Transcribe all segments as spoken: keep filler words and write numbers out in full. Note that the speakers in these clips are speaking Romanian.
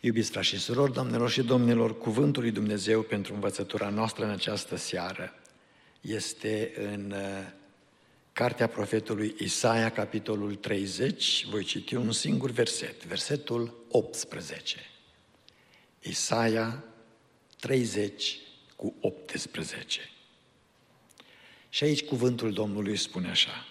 Iubiți frați și surori, doamnelor și domnilor, cuvântul lui Dumnezeu pentru învățătura noastră în această seară este în cartea profetului Isaia, capitolul treizeci. Voi citi un singur verset, versetul optsprezece. Isaia treizeci cu optsprezece. Și aici cuvântul Domnului spune așa: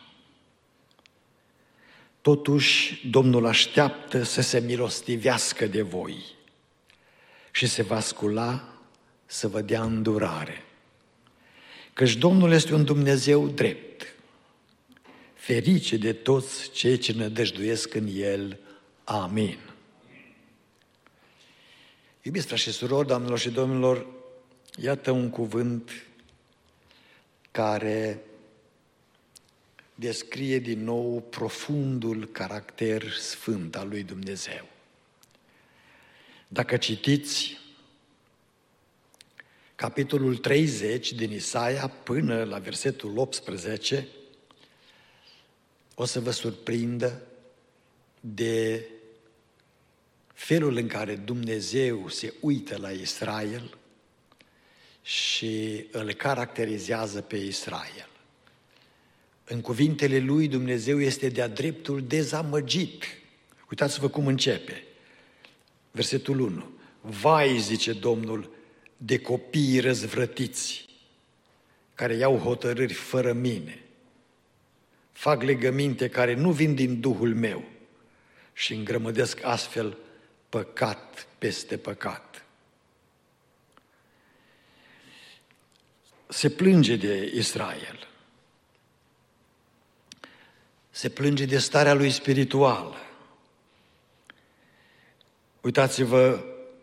Totuși, Domnul așteaptă să se milostivească de voi și se va scula să vă dea îndurare. Căci Domnul este un Dumnezeu drept, ferice de toți cei ce nădăjduiesc în El. Amin. Iubiți frați și surori, doamnelor și domnilor, iată un cuvânt care descrie din nou profundul caracter sfânt al lui Dumnezeu. Dacă citiți capitolul treizeci din Isaia până la versetul optsprezece, o să vă surprindă de felul în care Dumnezeu se uită la Israel și îl caracterizează pe Israel. În cuvintele lui, Dumnezeu este de-a dreptul dezamăgit. Uitați-vă cum începe. Versetul unu. Vai, zice Domnul, de copiii răzvrătiți, care iau hotărâri fără mine, fac legăminte care nu vin din Duhul meu și îngrămădesc astfel păcat peste păcat. Se plânge de Israel. Se plânge de starea lui spirituală. Uitați-vă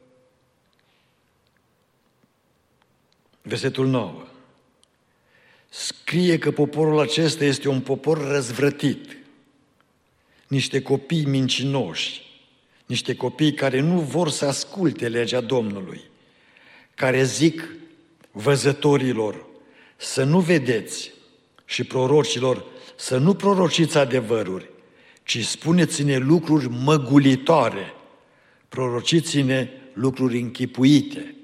versetul nouă. Scrie că poporul acesta este un popor răzvrătit, niște copii mincinoși, niște copii care nu vor să asculte legea Domnului, care zic văzătorilor să nu vedeți și prorocilor să nu prorociți adevăruri, ci spuneți-ne lucruri măgulitoare, prorociți-ne lucruri închipuite.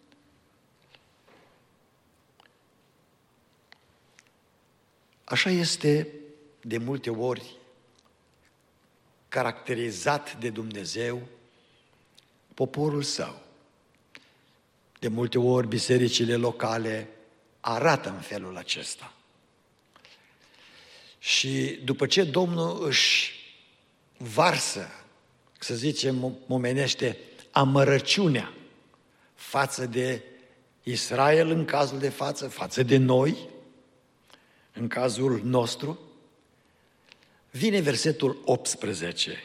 Așa este de multe ori caracterizat de Dumnezeu poporul său. De multe ori bisericile locale arată în felul acesta. Și după ce Domnul își varsă, să zicem momenește, amărăciunea față de Israel în cazul de față, față de noi, în cazul nostru, vine versetul optsprezece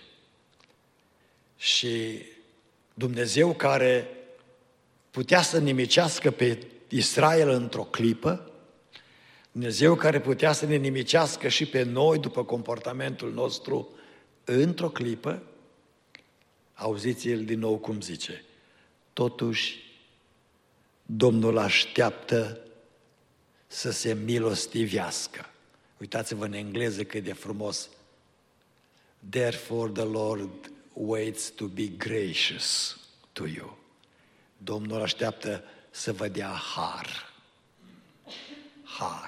și Dumnezeu, care putea să nimicească pe Israel într-o clipă, Dumnezeu care putea să ne nimicească și pe noi după comportamentul nostru într-o clipă, auziți El din nou cum zice: totuși Domnul așteaptă să se milostivească. Uitați-vă în engleză cât de frumos. Therefore the Lord waits to be gracious to you. Domnul așteaptă să vă dea har. Har.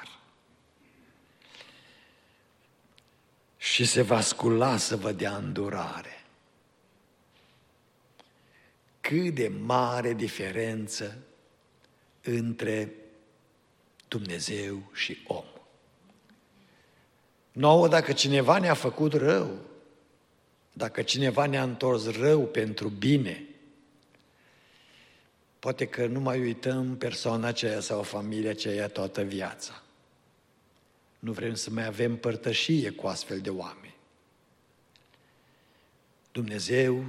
Și se va scula să vă dea îndurare. Cât de mare diferență între Dumnezeu și om. Nouă, dacă cineva ne-a făcut rău, dacă cineva ne-a întors rău pentru bine, poate că nu mai uităm persoana aceea sau familia aceea toată viața. Nu vrem să mai avem părtășie cu astfel de oameni. Dumnezeu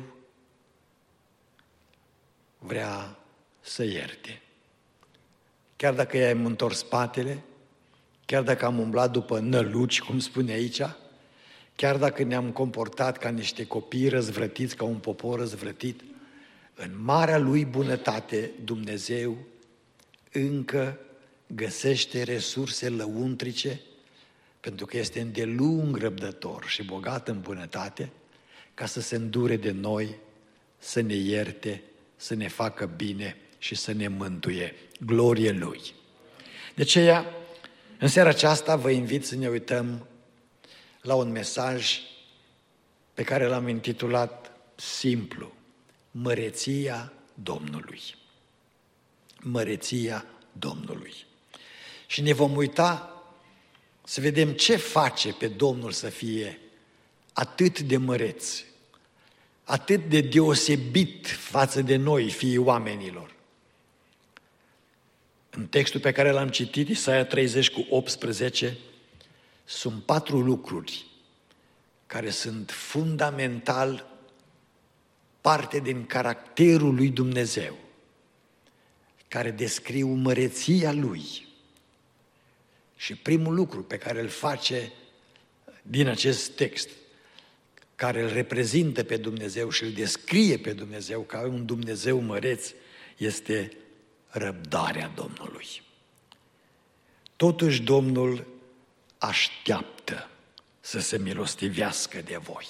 vrea să ierte. Chiar dacă i-am întors spatele, chiar dacă am umblat după năluci, cum spune aici, chiar dacă ne-am comportat ca niște copii răzvrătiți, ca un popor răzvrătit, în marea Lui bunătate, Dumnezeu încă găsește resurse lăuntrice, pentru că este îndelung răbdător și bogat în bunătate, ca să se îndure de noi să ne ierte, să ne facă bine și să ne mântuie. Glorie Lui! De aceea, în seara aceasta vă invit să ne uităm la un mesaj pe care l-am intitulat simplu: Măreția Domnului. Măreția Domnului. Și ne vom uita să vedem ce face pe Domnul să fie atât de măreț, atât de deosebit față de noi, fiii oamenilor. În textul pe care l-am citit, Isaia treizeci cu optsprezece, sunt patru lucruri care sunt fundamental parte din caracterul lui Dumnezeu, care descriu măreția Lui. Și primul lucru pe care îl face din acest text, care îl reprezintă pe Dumnezeu și îl descrie pe Dumnezeu ca un Dumnezeu măreț, este răbdarea Domnului. Totuși Domnul așteaptă să se milostivească de voi.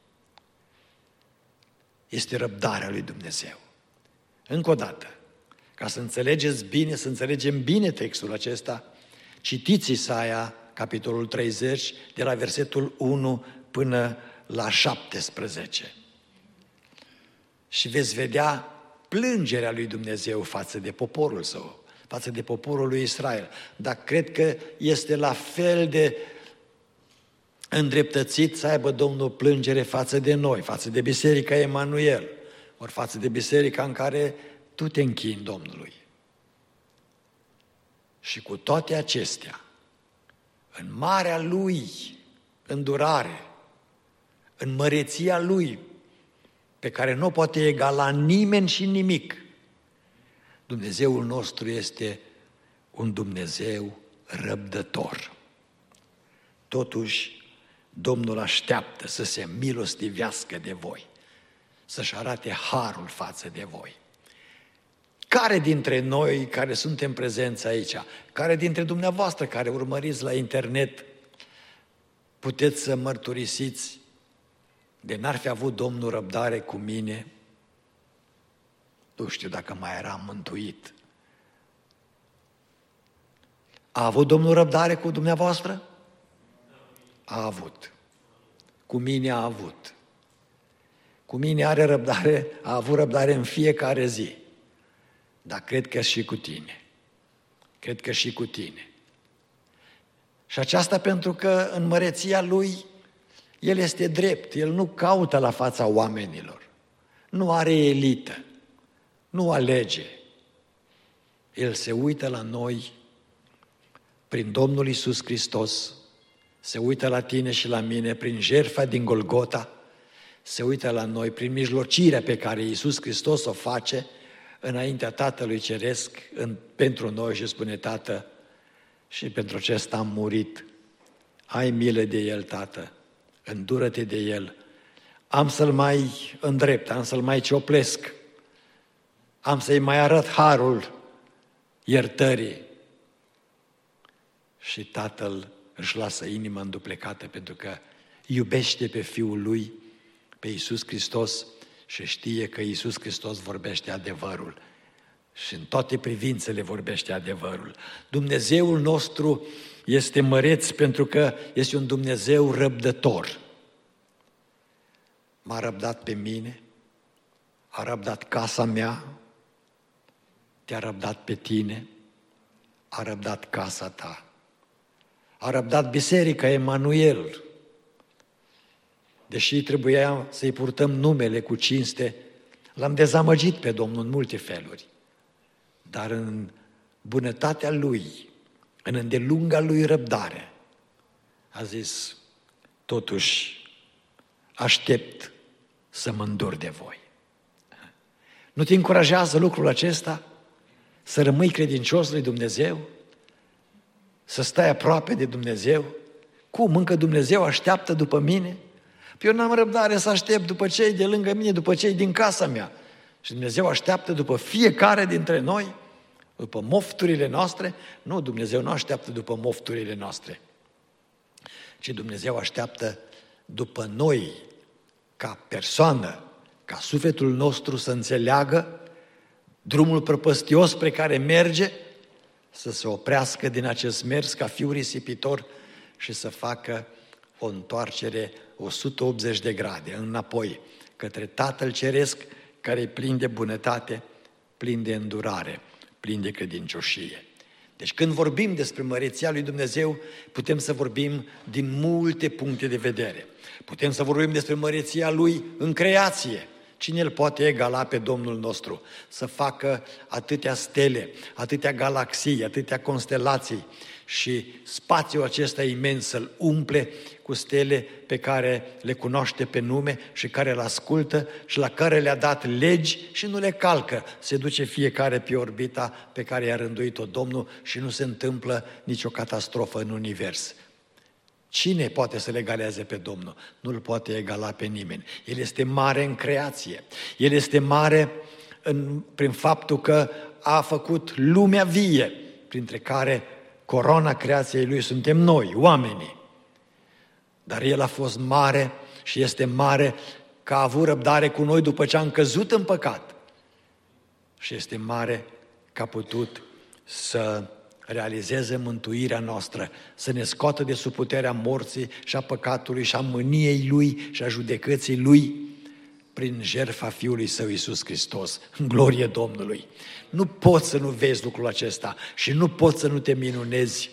Este răbdarea lui Dumnezeu. Încă o dată, ca să înțelegeți bine, să înțelegem bine textul acesta, citiți Isaia, capitolul treizeci, de la versetul unu până la șaptesprezece. Și veți vedea plângerea lui Dumnezeu față de poporul său, față de poporul lui Israel. Dar cred că este la fel de îndreptățit să aibă Domnul plângere față de noi, față de Biserica Emanuel, ori față de biserica în care tu te închini Domnului. Și cu toate acestea, în marea Lui îndurare, în măreția Lui, pe care nu poate egala nimeni și nimic, Dumnezeul nostru este un Dumnezeu răbdător. Totuși, Domnul așteaptă să se milostivească de voi, să-și arate harul față de voi. Care dintre noi care suntem prezenți aici, care dintre dumneavoastră care urmăriți la internet, puteți să mărturisiți de n-ar fi avut Domnul răbdare cu mine, nu știu dacă mai eram mântuit. A avut Domnul răbdare cu dumneavoastră? A avut. Cu mine a avut. Cu mine are răbdare, a avut răbdare în fiecare zi. Dar cred că și cu tine. Cred că și cu tine. Și aceasta pentru că în măreția Lui El este drept, El nu caută la fața oamenilor, nu are elită, nu alege. El se uită la noi prin Domnul Iisus Hristos, se uită la tine și la mine prin jertfa din Golgota, se uită la noi prin mijlocirea pe care Iisus Hristos o face înaintea Tatălui Ceresc în, pentru noi și spune: Tată, și pentru acesta am murit, ai milă de El, Tată, îndură-te de El, am să-L mai îndrept, am să-L mai cioplesc, am să-i mai arăt harul iertării. Și Tatăl își lasă inima înduplecată pentru că iubește pe Fiul Lui, pe Iisus Hristos, și știe că Iisus Hristos vorbește adevărul și în toate privințele vorbește adevărul. Dumnezeul nostru este măreț pentru că este un Dumnezeu răbdător. M-a răbdat pe mine, a răbdat casa mea, te-a răbdat pe tine, a răbdat casa ta, a răbdat Biserica Emanuel. Deși trebuia să-i purtăm numele cu cinste, l-am dezamăgit pe Domnul în multe feluri. Dar în bunătatea Lui, în îndelunga Lui răbdare, a zis: totuși aștept să mă îndur de voi. Nu te încurajează lucrul acesta? Să rămâi credincios lui Dumnezeu? Să stai aproape de Dumnezeu? Cum? Încă Dumnezeu așteaptă după mine? Eu n-am răbdare să aștept după cei de lângă mine, după cei din casa mea. Și Dumnezeu așteaptă după fiecare dintre noi, după mofturile noastre. Nu, Dumnezeu nu așteaptă după mofturile noastre, ci Dumnezeu așteaptă după noi, ca persoană, ca sufletul nostru să înțeleagă drumul prăpăstios spre care merge, să se oprească din acest mers ca fiul risipitor și să facă o întoarcere o sută optzeci de grade înapoi către Tatăl Ceresc, care e plin de bunătate, plin de îndurare, plin de credincioșie. Deci când vorbim despre măreția lui Dumnezeu, putem să vorbim din multe puncte de vedere. Putem să vorbim despre măreția Lui în creație. Cine îl poate egala pe Domnul nostru? Să facă atâtea stele, atâtea galaxii, atâtea constelații și spațiul acesta imens să-l umple cu stele pe care le cunoaște pe nume și care îl ascultă și la care le-a dat legi și nu le calcă. Se duce fiecare pe orbita pe care i-a rânduit-o Domnul și nu se întâmplă nicio catastrofă în univers. Cine poate să le egaleze pe Domnul? Nu îl poate egala pe nimeni. El este mare în creație. El este mare în, prin faptul că a făcut lumea vie, printre care corona creației Lui suntem noi, oamenii. Dar El a fost mare și este mare că a avut răbdare cu noi după ce am căzut în păcat. Și este mare că a putut să realizeze mântuirea noastră, să ne scoată de sub puterea morții și a păcatului și a mâniei Lui și a judecății Lui prin jertfa Fiului Său Iisus Hristos, în glorie Domnului. Nu poți să nu vezi lucrul acesta și nu poți să nu te minunezi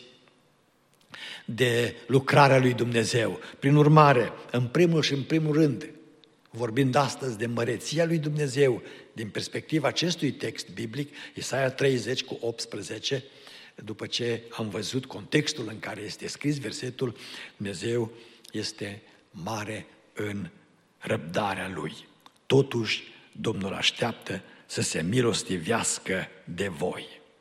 de lucrarea lui Dumnezeu. Prin urmare, în primul și în primul rând, vorbind astăzi de măreția lui Dumnezeu, din perspectiva acestui text biblic, Isaia treizeci cu optsprezece, după ce am văzut contextul în care este scris versetul, Dumnezeu este mare în răbdarea Lui. Totuși, Domnul așteaptă să se milostivească de voi.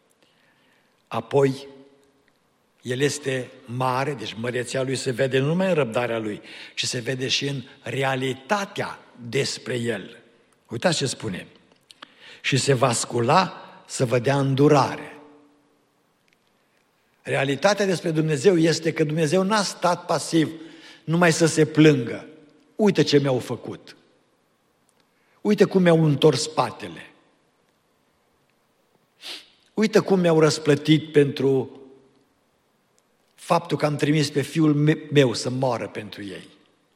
Apoi, El este mare, deci măreția Lui se vede nu numai în răbdarea Lui, ci se vede și în realitatea despre El. Uitați ce spune. Și se va scula să vă dea îndurare. Realitatea despre Dumnezeu este că Dumnezeu n-a stat pasiv numai să se plângă. Uite ce mi-au făcut. Uite cum mi-au întors spatele. Uite cum mi-au răsplătit pentru faptul că am trimis pe fiul meu să moară pentru ei.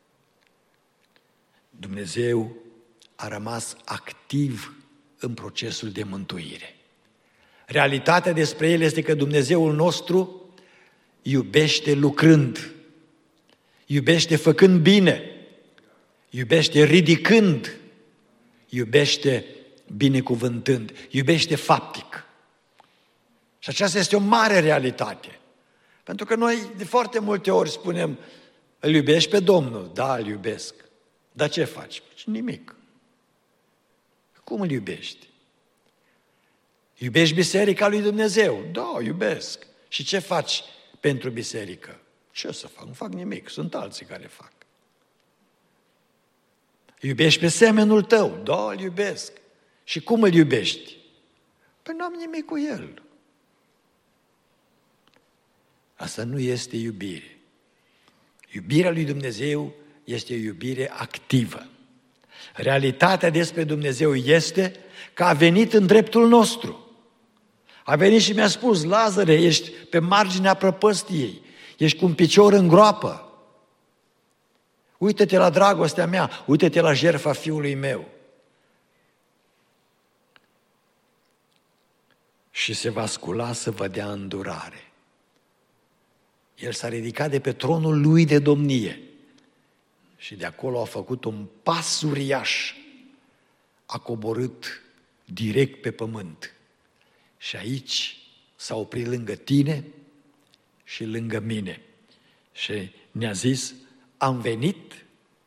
Dumnezeu a rămas activ în procesul de mântuire. Realitatea despre El este că Dumnezeul nostru iubește lucrând, iubește făcând bine, iubește ridicând, iubește binecuvântând, iubește faptic. Și aceasta este o mare realitate. Pentru că noi de foarte multe ori spunem, îl iubești pe Domnul? Da, îl iubesc. Dar ce faci? Nimic. Cum îl iubești? Iubești biserica lui Dumnezeu? Da, iubesc. Și ce faci pentru biserică? Ce să fac? Nu fac nimic. Sunt alții care fac. Iubești pe semenul tău? Da, îl iubesc. Și cum îl iubești? Păi n-am nimic cu el. Asta nu este iubire. Iubirea lui Dumnezeu este o iubire activă. Realitatea despre Dumnezeu este că a venit în dreptul nostru. A venit și mi-a spus, Lazare, ești pe marginea prăpăstiei, ești cu un picior în groapă. Uită-te la dragostea mea, uită-te la jertfa fiului meu. Și se va scula să vă dea îndurare. El s-a ridicat de pe tronul lui de domnie și de acolo a făcut un pas uriaș. A coborât direct pe pământ. Și aici s-a oprit lângă tine și lângă mine. Și ne-a zis, am venit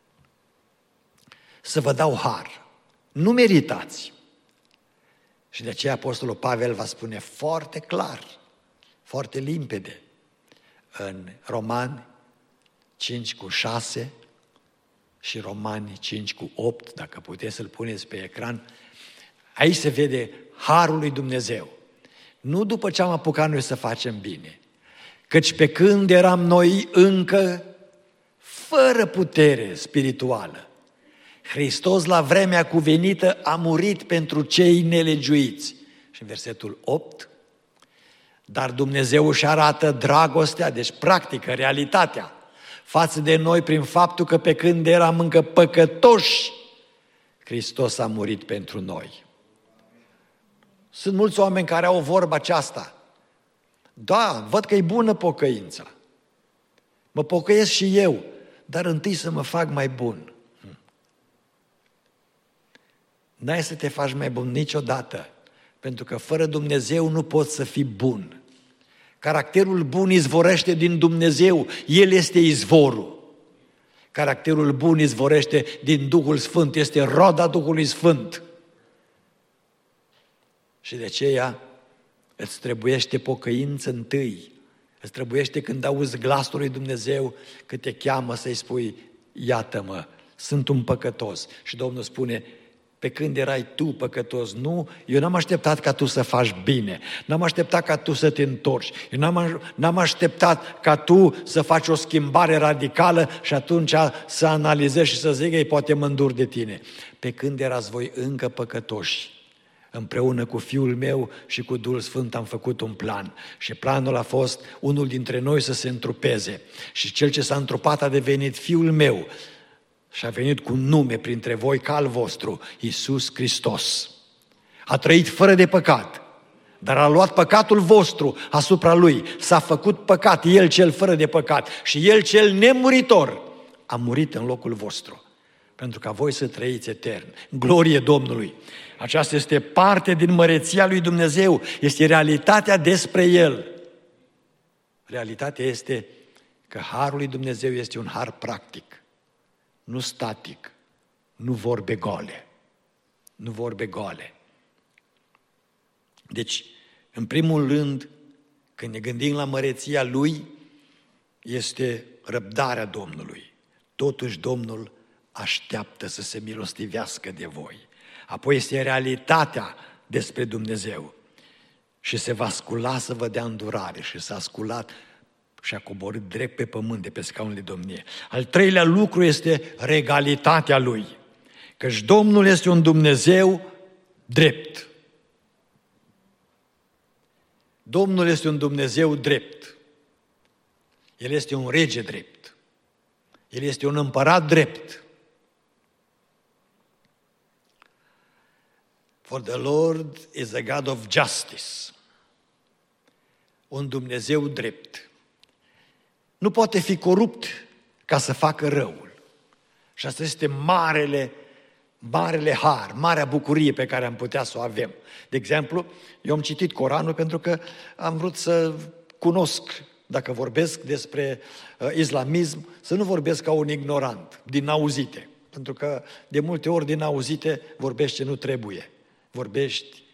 să vă dau har. Nu meritați. Și de aceea Apostolul Pavel va spune foarte clar, foarte limpede, în Romani cinci cu șase și Romani cinci cu opt, dacă puteți să-l puneți pe ecran, aici se vede harul lui Dumnezeu. Nu după ce am apucat noi să facem bine, căci pe când eram noi încă fără putere spirituală, Hristos la vremea cuvenită a murit pentru cei nelegiuiți. Și în versetul opt, dar Dumnezeu își arată dragostea, deci practică, realitatea, față de noi prin faptul că pe când eram încă păcătoși, Hristos a murit pentru noi. Sunt mulți oameni care au vorba aceasta. Da, văd că e bună pocăința. Mă pocăiesc și eu, dar întâi să mă fac mai bun. N-ai să te faci mai bun niciodată, pentru că fără Dumnezeu nu poți să fii bun. Caracterul bun izvorește din Dumnezeu, El este izvorul. Caracterul bun izvorește din Duhul Sfânt, este roada Duhului Sfânt. Și de aceea îți trebuiește pocăință întâi, îți trebuiește când auzi glasul lui Dumnezeu că te cheamă să-i spui, iată-mă, sunt un păcătos. Și Domnul spune, pe când erai tu păcătos, nu, eu n-am așteptat ca tu să faci bine, n-am așteptat ca tu să te întorci, eu n-am, n-am așteptat ca tu să faci o schimbare radicală și atunci să analizezi și să zic, ei, poate mă îndur de tine. Pe când erați voi încă păcătoși, împreună cu Fiul meu și cu Duhul Sfânt am făcut un plan. Și planul a fost unul dintre noi să se întrupeze. Și cel ce s-a întrupat a devenit Fiul meu și a venit cu nume printre voi ca al vostru, Iisus Hristos. A trăit fără de păcat, dar a luat păcatul vostru asupra Lui. S-a făcut păcat, El cel fără de păcat și El cel nemuritor a murit în locul vostru, pentru ca voi să trăiți etern. Glorie Domnului! Aceasta este parte din măreția lui Dumnezeu, este realitatea despre El. Realitatea este că harul lui Dumnezeu este un har practic, nu static, nu vorbe goale, nu vorbe goale. Deci, în primul rând, când ne gândim la măreția Lui, este răbdarea Domnului. Totuși Domnul așteaptă să se milostivească de voi. Apoi este realitatea despre Dumnezeu. Și se va scula să vă dea îndurare. Și s-a sculat și a coborât drept pe pământ de pe scaunul de domnie. Al treilea lucru este regalitatea Lui. Căci Domnul este un Dumnezeu drept. Domnul este un Dumnezeu drept. El este un rege drept. El este un împărat drept. For the Lord is a God of justice. Un Dumnezeu drept. Nu poate fi corupt ca să facă răul. Și asta este marele, marele har, marea bucurie pe care am putea să o avem. De exemplu, eu am citit Coranul pentru că am vrut să cunosc, dacă vorbesc despre uh, islamism, să nu vorbesc ca un ignorant, din auzite. Pentru că de multe ori din auzite vorbești ce nu trebuie. Vorbești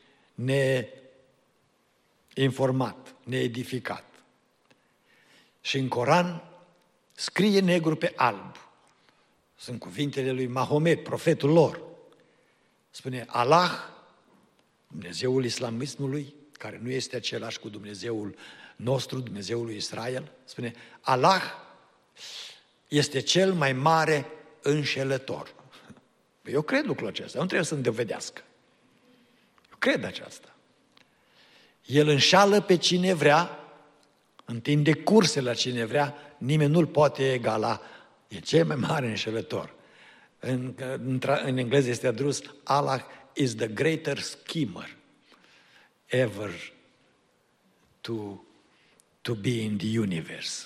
neinformat, needificat. Și în Coran scrie negru pe alb. Sunt cuvintele lui Mahomet, profetul lor. Spune, Allah, Dumnezeul islamismului, care nu este același cu Dumnezeul nostru, Dumnezeul lui Israel, spune, Allah este cel mai mare înșelător. Eu cred lucrul acesta, nu trebuie să-mi dovedească. Eu cred aceasta. El înșală pe cine vrea, întinde curse la cine vrea, nimeni nu-l poate egala. E cel mai mare înșelător. În, în, în engleză este adus, Allah is the greater schemer ever to, to be in the universe.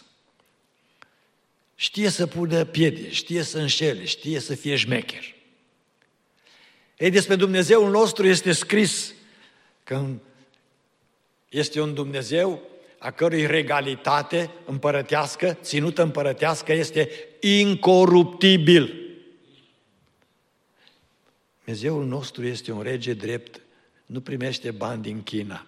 Știe să pună piedici, știe să înșele, știe să fie șmecher. Ei, despre Dumnezeul nostru este scris că este un Dumnezeu a cărui regalitate împărătească, ținută împărătească, este incoruptibil. Dumnezeul nostru este un rege drept, nu primește bani din China.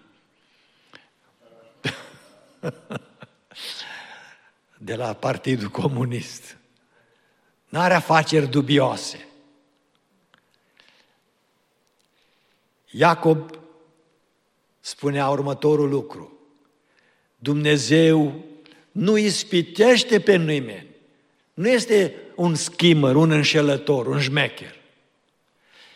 De la Partidul Comunist. N-are afaceri dubioase. Iacob spunea următorul lucru. Dumnezeu nu ispitește pe nimeni. Nu este un schimăr, un înșelător, un șmecher.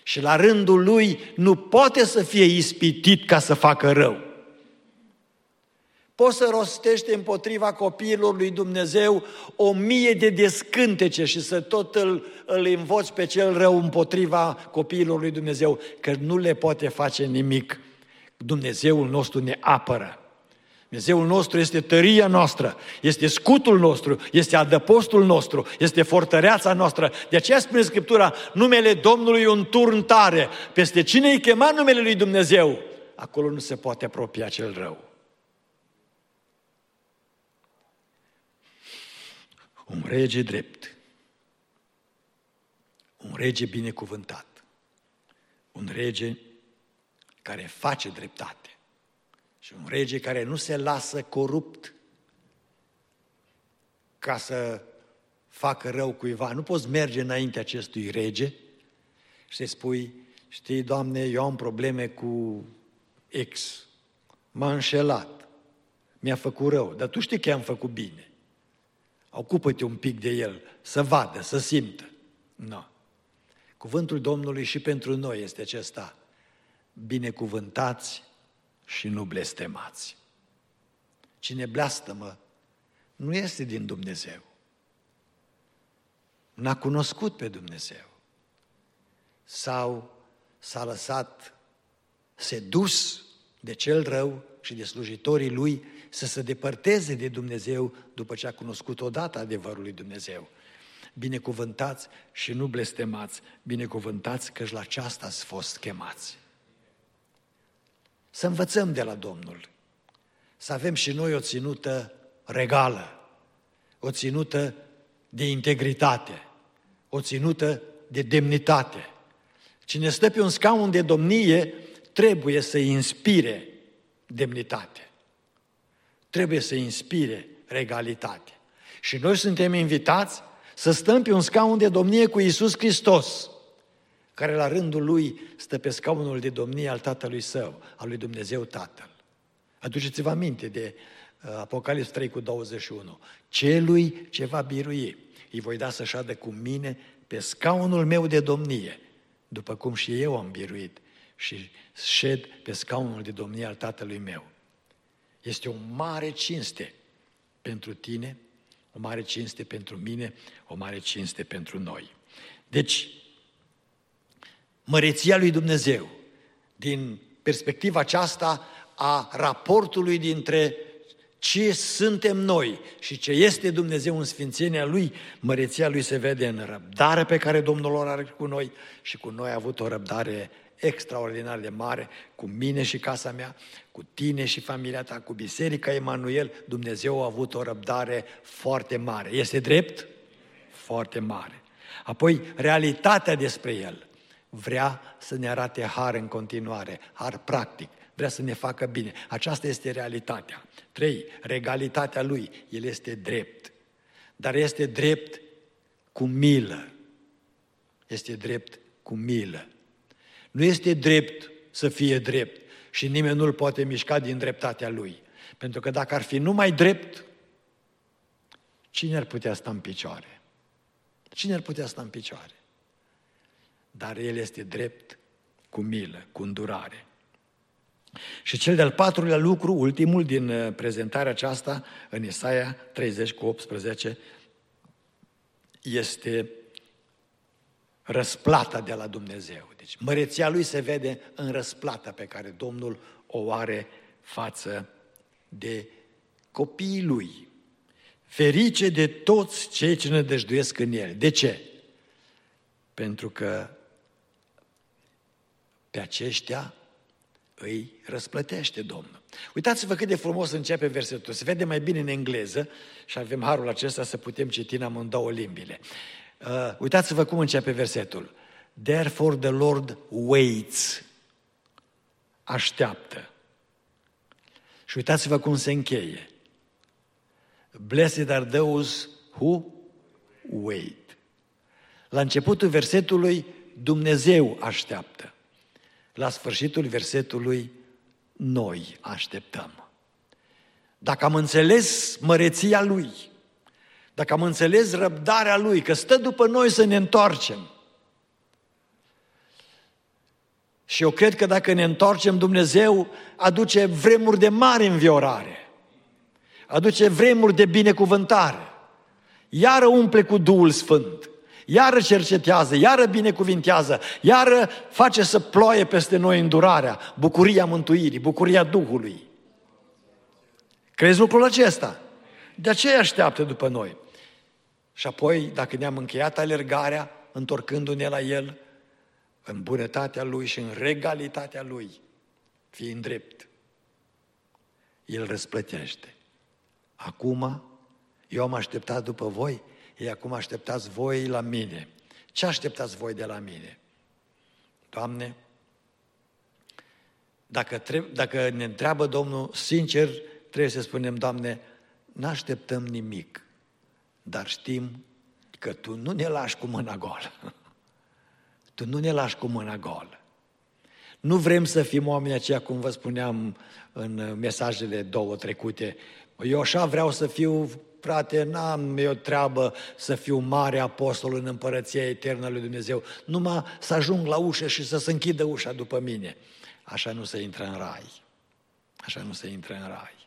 și la rândul lui nu poate să fie ispitit ca să facă rău. Poți să rostești împotriva copiilor lui Dumnezeu o mie de descântece și să tot îl, îl învoți pe cel rău împotriva copiilor lui Dumnezeu, că nu le poate face nimic. Dumnezeul nostru ne apără. Dumnezeul nostru este tăria noastră, este scutul nostru, este adăpostul nostru, este fortăreața noastră. De aceea spune Scriptura, numele Domnului e un turn tare. Peste cine îi chema numele lui Dumnezeu, acolo nu se poate apropia cel rău. Un rege drept, un rege binecuvântat, un rege care face dreptate și un rege care nu se lasă corupt ca să facă rău cuiva. Nu poți merge înainte acestui rege și să-i spui, știi, Doamne, eu am probleme cu X, m-a înșelat, mi-a făcut rău, dar tu știi că i-am făcut bine. Ocupă-te un pic de el, să vadă, să simtă. Nu. Cuvântul Domnului și pentru noi este acesta. Binecuvântați și nu blestemați. Cine blastămă nu este din Dumnezeu. N-a cunoscut pe Dumnezeu. Sau s-a lăsat sedus de cel rău și de slujitorii lui să se depărteze de Dumnezeu după ce a cunoscut odată adevărul lui Dumnezeu. Binecuvântați și nu blestemați, binecuvântați căci la aceasta ați fost chemați. Să învățăm de la Domnul, să avem și noi o ținută regală, o ținută de integritate, o ținută de demnitate. Cine stă pe un scaun de domnie trebuie să inspire demnitate. Trebuie să inspire regalitate. Și noi suntem invitați să stăm pe un scaun de domnie cu Iisus Hristos, care la rândul Lui stă pe scaunul de domnie al Tatălui Său, al lui Dumnezeu Tatăl. Aduceți-vă aminte de Apocalips trei cu douăzeci și unu. Celui ce va birui, îi voi da să șadă cu mine pe scaunul meu de domnie, după cum și eu am biruit și șed pe scaunul de domnie al Tatălui meu. Este o mare cinste pentru tine, o mare cinste pentru mine, o mare cinste pentru noi. Deci, măreția lui Dumnezeu, din perspectiva aceasta a raportului dintre ce suntem noi și ce este Dumnezeu în sfințenia Lui, măreția Lui se vede în răbdarea pe care Domnul o are cu noi și cu noi a avut o răbdare extraordinar de mare, cu mine și casa mea, cu tine și familia ta, cu Biserica Emanuel. Dumnezeu a avut o răbdare foarte mare. Este drept? Foarte mare. Apoi, realitatea despre El. Vrea să ne arate har în continuare, har practic, vrea să ne facă bine. Aceasta este realitatea. Trei, regalitatea Lui. El este drept, dar este drept cu milă. Este drept cu milă. Nu este drept să fie drept și nimeni nu-l poate mișca din dreptatea Lui. Pentru că dacă ar fi numai drept, cine ar putea sta în picioare? Cine ar putea sta în picioare? Dar El este drept cu milă, cu îndurare. Și cel de-al patrulea lucru, ultimul din prezentarea aceasta, în Isaia treizeci cu optsprezece, este răsplata de la Dumnezeu. Deci măreția Lui se vede în răsplata pe care Domnul o are față de copiii Lui. Ferice de toți cei ce nădăjduiesc în El. De ce? Pentru că pe aceștia îi răsplătește Domnul. Uitați-vă cât de frumos începe versetul. Se vede mai bine în engleză și avem harul acesta să putem citi în amândouă limbile. Uh, uitați-vă cum începe versetul. Therefore the Lord waits. Așteaptă. Și uitați-vă cum se încheie. Blessed are those who wait. La începutul versetului Dumnezeu așteaptă. La sfârșitul versetului noi așteptăm. Dacă am înțeles măreția Lui, dacă am înțeles răbdarea Lui, că stă după noi să ne întoarcem, Și eu cred că dacă ne întoarcem, Dumnezeu aduce vremuri de mare înviorare. Aduce vremuri de binecuvântare. Iară umple cu Duhul Sfânt. Iară cercetează, iară binecuvintează, iară face să ploaie peste noi îndurarea, bucuria mântuirii, bucuria Duhului. Crezi lucrul acesta? De aceea așteaptă după noi. Și apoi, dacă ne-am încheiat alergarea, întorcându-ne la El, în bunătatea Lui și în regalitatea Lui, fiind drept, El răsplătește. Acum, eu am așteptat după voi, ei acum așteptați voi la mine. Ce așteptați voi de la mine? Doamne, dacă, treb- dacă ne întreabă Domnul, sincer, trebuie să spunem, Doamne, n-așteptăm nimic, dar știm că Tu nu ne lași cu mâna goală. Tu nu ne lași cu mâna goală. Nu vrem să fim oameni aceia, cum vă spuneam în mesajele două trecute. Eu așa vreau să fiu, frate, n-am eu treabă să fiu mare apostol în împărăția eternă lui Dumnezeu. Numai să ajung la ușă și să se închidă ușa după mine. Așa nu se intră în rai. Așa nu se intră în rai.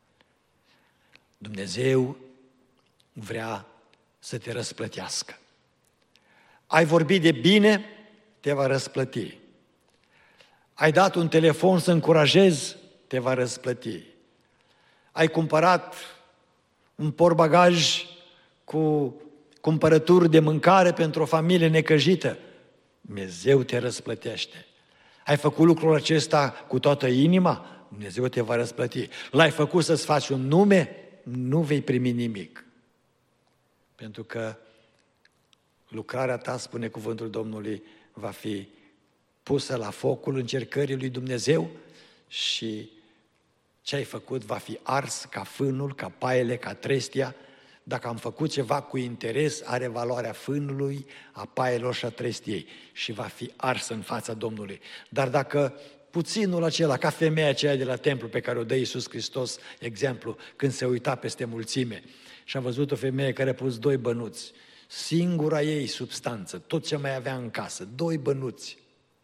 Dumnezeu vrea să te răsplătească. Ai vorbit de bine, te va răsplăti. Ai dat un telefon să încurajezi, te va răsplăti. Ai cumpărat un portbagaj cu cumpărături de mâncare pentru o familie necăjită, Dumnezeu te răsplătește. Ai făcut lucrul acesta cu toată inima, Dumnezeu te va răsplăti. L-ai făcut să-ți faci un nume, nu vei primi nimic. Pentru că lucrarea ta, spune cuvântul Domnului, va fi pusă la focul încercării lui Dumnezeu și ce ai făcut va fi ars ca fânul, ca paiele, ca trestia. Dacă am făcut ceva cu interes, are valoarea fânului, a paielor și a trestiei și va fi ars în fața Domnului. Dar dacă puținul acela, ca femeia aceea de la templu pe care o dă Iisus Hristos, exemplu, când se uita peste mulțime și a văzut o femeie care a pus doi bănuți, singura ei substanță, tot ce mai avea în casă, doi bănuți,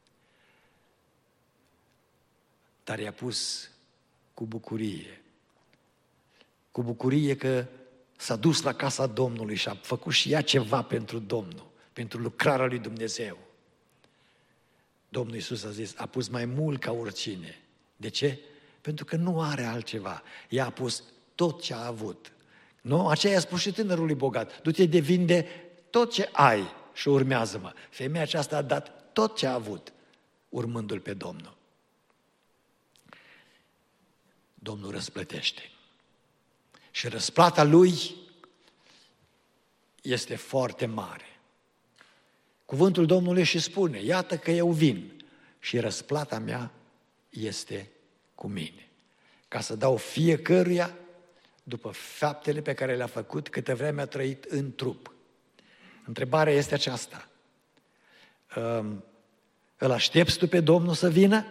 dar i-a pus cu bucurie, cu bucurie că s-a dus la casa Domnului și a făcut și ea ceva pentru Domnul, pentru lucrarea lui Dumnezeu. Domnul Iisus a zis, a pus mai mult ca oricine. De ce? Pentru că nu are altceva. Ea a pus tot ce a avut. Nu? Aceea i-a spus și tânărului bogat, du-te de vinde tot ce ai și urmează-mă. Femeia aceasta a dat tot ce a avut, urmându-L pe Domnul. Domnul răsplătește. Și răsplata Lui este foarte mare. Cuvântul Domnului și spune, iată că eu vin și răsplata mea este cu mine. Ca să dau fiecăruia după faptele pe care le-a făcut câtă vreme a trăit în trup. Întrebarea este aceasta. Îl aștepți tu pe Domnul să vină?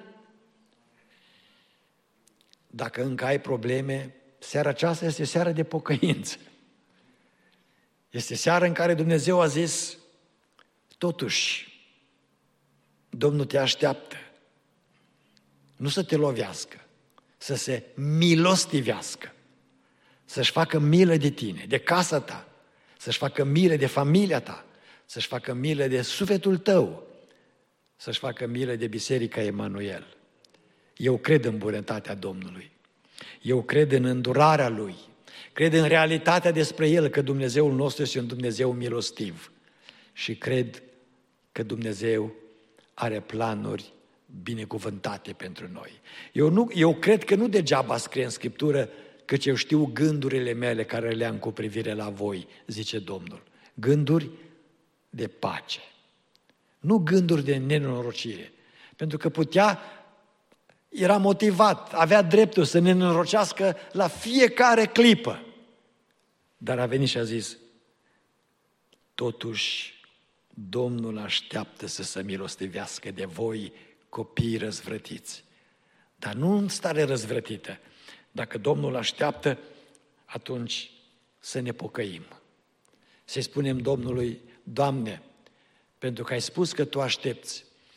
Dacă încă ai probleme, seara aceasta este seara de pocăință. Este seara în care Dumnezeu a zis, totuși, Domnul te așteaptă. Nu să te lovească, să se milostivească, să-și facă milă de tine, de casa ta, să-și facă milă de familia ta, să-și facă milă de sufletul tău, să-și facă milă de Biserica Emanuel. Eu cred în bunătatea Domnului. Eu cred în îndurarea Lui. Cred în realitatea despre El, că Dumnezeul nostru este un Dumnezeu milostiv. Și cred că Dumnezeu are planuri binecuvântate pentru noi. Eu, nu, eu cred că nu degeaba scrie în Scriptură, căci eu știu gândurile mele care le-am cu privire la voi, zice Domnul. Gânduri de pace. Nu gânduri de nenorocire. Pentru că putea, era motivat, avea dreptul să ne nenorocească la fiecare clipă. Dar a venit și a zis, totuși, Domnul așteaptă să se milostivească de voi, copii răzvrătiți. Dar nu în stare răzvrătită. Dacă Domnul așteaptă, atunci să ne pocăim. Să-i spunem Domnului, Doamne, pentru că ai spus că Tu aștepți,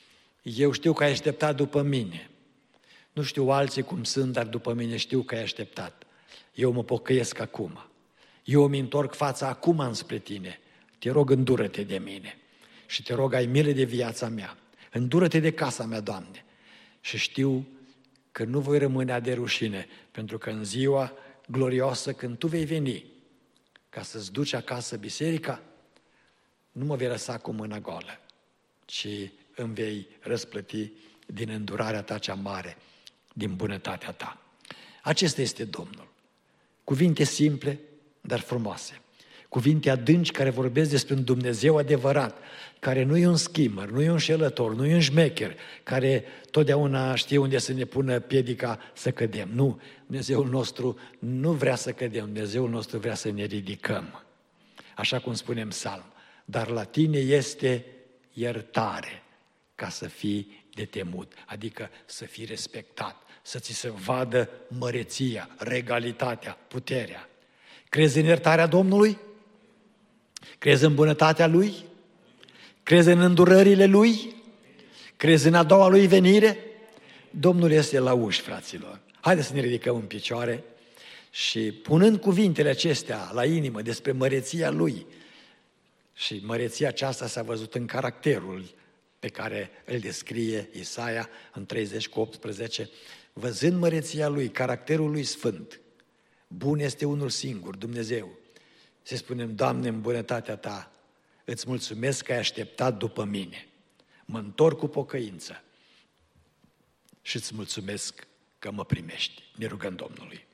Eu știu că ai așteptat după mine. Nu știu alții cum sunt, dar după mine știu că ai așteptat. Eu mă pocăiesc acum. Eu îmi întorc fața acum înspre tine. Te rog, îndură-te de mine. Și te rog, ai milă de viața mea. Îndură-te de casa mea, Doamne. Și știu că nu voi rămâne de rușine, pentru că în ziua glorioasă, când Tu vei veni ca să-ți duci acasă biserica, nu mă vei lăsa cu mâna goală, ci îmi vei răsplăti din îndurarea Ta cea mare, din bunătatea Ta. Acesta este Domnul. Cuvinte simple, dar frumoase. Cuvinte adânci care vorbesc despre un Dumnezeu adevărat, care nu e un schimăr, nu e un șelător, nu e un șmecher, care totdeauna știe unde să ne pună piedica să cădem. Nu, Dumnezeul nostru nu vrea să cădem, Dumnezeul nostru vrea să ne ridicăm. Așa cum spunem psalm, dar la tine este iertare ca să fii de temut, adică să fii respectat, să ți se vadă măreția, regalitatea, puterea. Crezi în iertarea Domnului? Crezi în bunătatea Lui? Crezi în îndurările Lui? Crezi în a doua Lui venire? Domnul este la uși, fraților. Haideți să ne ridicăm în picioare și punând cuvintele acestea la inimă despre măreția Lui, și măreția aceasta s-a văzut în caracterul pe care îl descrie Isaia în treizeci cu optsprezece, văzând măreția Lui, caracterul Lui sfânt, bun este unul singur, Dumnezeu. Să spunem, Doamne, în bunătatea Ta, îți mulțumesc că ai așteptat după mine. Mă întorc cu pocăință și îți mulțumesc că mă primești. Ne rugăm Domnului.